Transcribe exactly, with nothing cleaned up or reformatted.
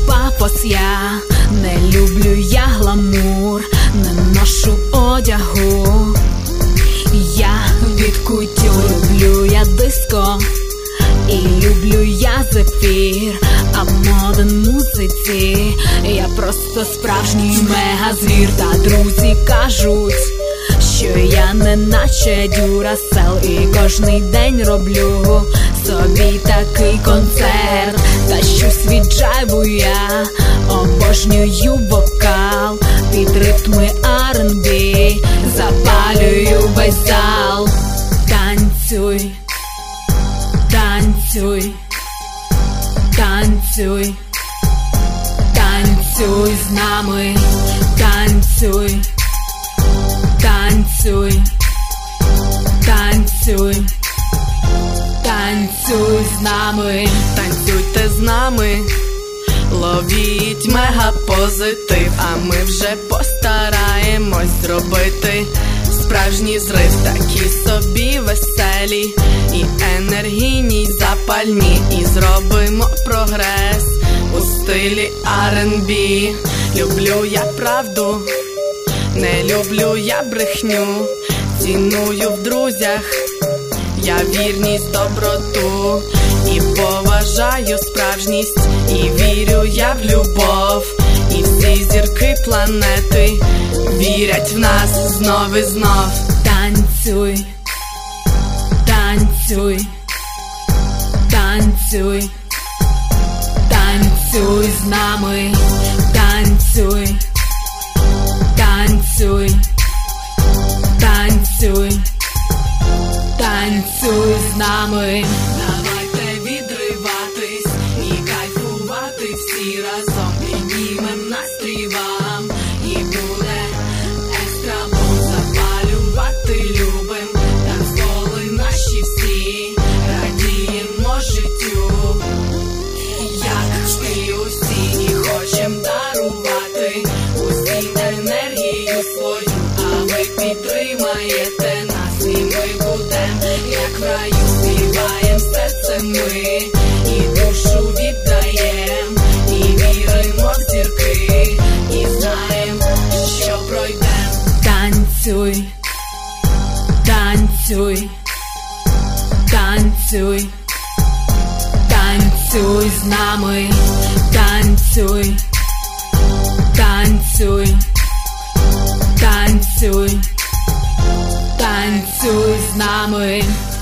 пафос я, не люблю я гламур, не ношу одягу. Я від кутюр, люблю я диско і люблю я зефір. А в моден музиці я просто справжній мегазвір. Та друзі кажуть, що я не наче Дюрасел, і кожний день роблю собі такий концерт. Та щось від джайву я обожнюю вокал, під ритми ар енд бі запалюю весь зал. Танцюй, танцюй, танцюй, танцюй з нами, танцюй, танцюй, танцюй, танцюй з нами. Танцюйте з нами, ловіть мегапозитив, а ми вже постараємось зробити справжній зрив. Такі собі веселі і енергійні, й запальні, і зробимо прогрес у стилі ар енд бі. Люблю я правду, не люблю я брехню, ціную в друзях я вірність, доброту, і поважаю справжність, і вірю я в любов. І всі зірки планети вірять в нас знов і знов. Танцюй, танцюй, танцюй, танцюй з нами, танцюй, танцюй, танцюй, танцюй з нами. Давайте відриватись і кайфувати всі разом, піднімем настрій вам, і буде екстра бом. Запалювати любим танцполи наші всі, радіємо життю, як ми усі, і хочем дарувати усім енергію свою, а ви підтримаєте нас, і ми будем як в раю. Співаєм серцем ми, і душу віддаєм, і віримо в зірки, і знаєм, що пройдем. Танцюй, танцюй, танцюй, танцюй з нами, танцюй, танцюй, танцюй, танцюй з нами.